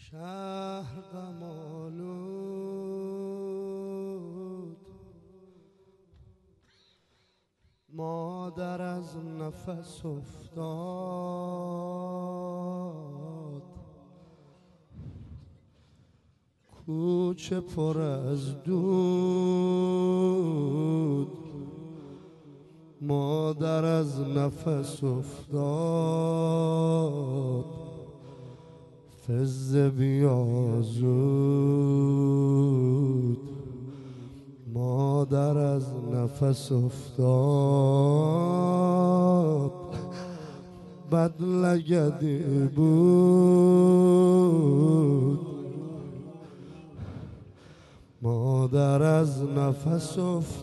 شهر غم آلود، مادر از نفس افتاد، کوچه پر از دود، مادر از نفس افتاد. فز بیا زود، مادر از نفس افتاد. بد لگدی بود، مادر از نفس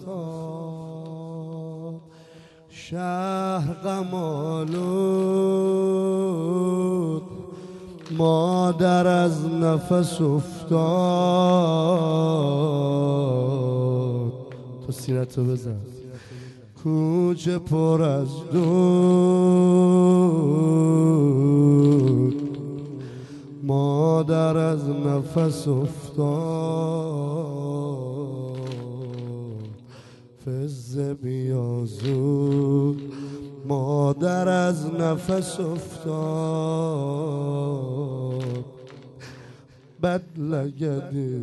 افتاد. شهر غم آلود، مادر از نفس افتاد. تو سیرتو بزن. کوچه پر از دود، مادر از نفس افتاد. فز بیا زود، مادر از نفس افتاد. بد لگدی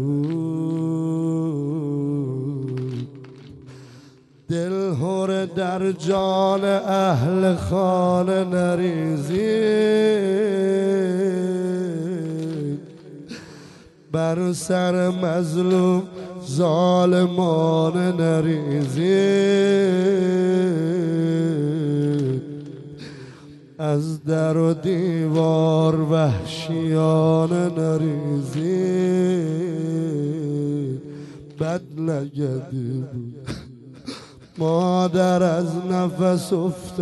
بود، دل هر در جان اهل خانه نریزید. بر سر مظلوم ظالمانه نریزید. از در و دیوار وحشیانه نریزید. بد لگدی بود، مادر از نفس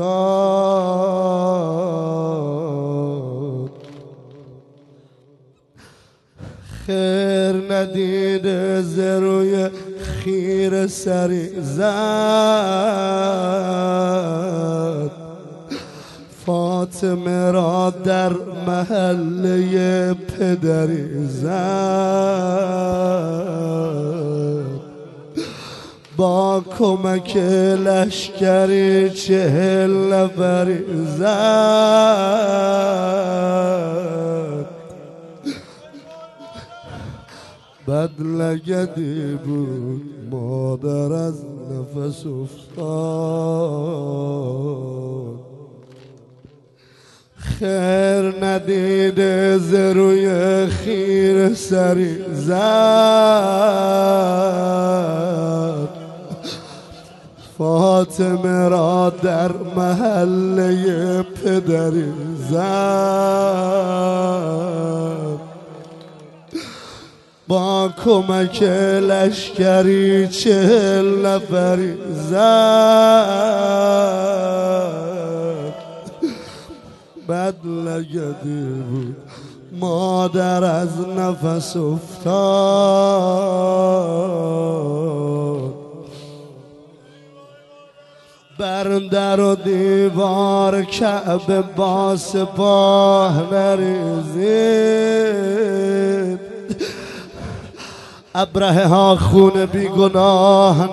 افتاد. خیر ندیده ز روی خیر سری زد. فاطمه را در محله پدری زد. با کمک لشکری 40 نفری زد. بد لگدی بود، مادر از نفس افتاد. خیر ندیده ز روی خیر سری زد. فاطمه را در محله پدری زد. با کمک لشکری 40 نفری زد. بد لگدی بود، مادر از نفس افتاد. بر در و دیوار کعبه با سپاه نریزید. ابرهه ها خون بی گناه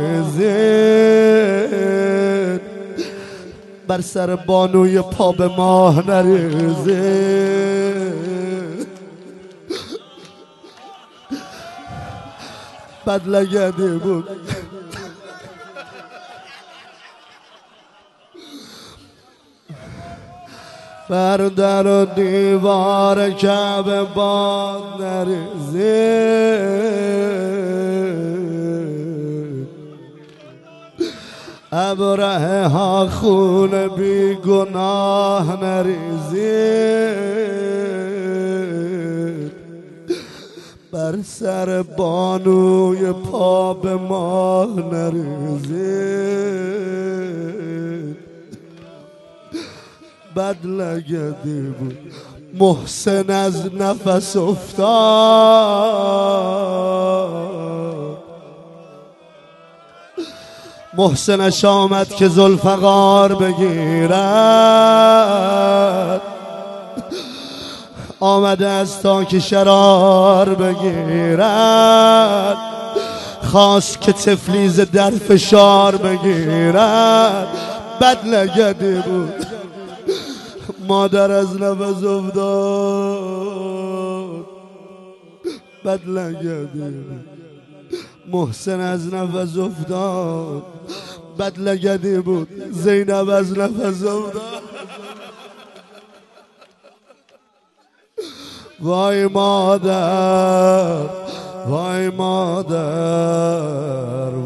نریزید. بر سر بانوی پا به ماه نریزید. بد لگدی بود، بر در و دیوار کعبه باد نریزید. ابرهه ها خون بی گناه نریزید. بر سر بانوی پا به ماه نریزید. بد لگدی بود، محسن از نفس افتاد. محسنش آمد که ذوالفقار بگیرد. آمده از تا که شرار بگیرد، خواست که تفلیز در فشار بگیرد. بد لگدی بود مادر از نفس افتاد، بد لگدی بود محسن از نفس افتاد، بد لگدی بود زینب از نفس افتاد. وای مادر، وای مادر،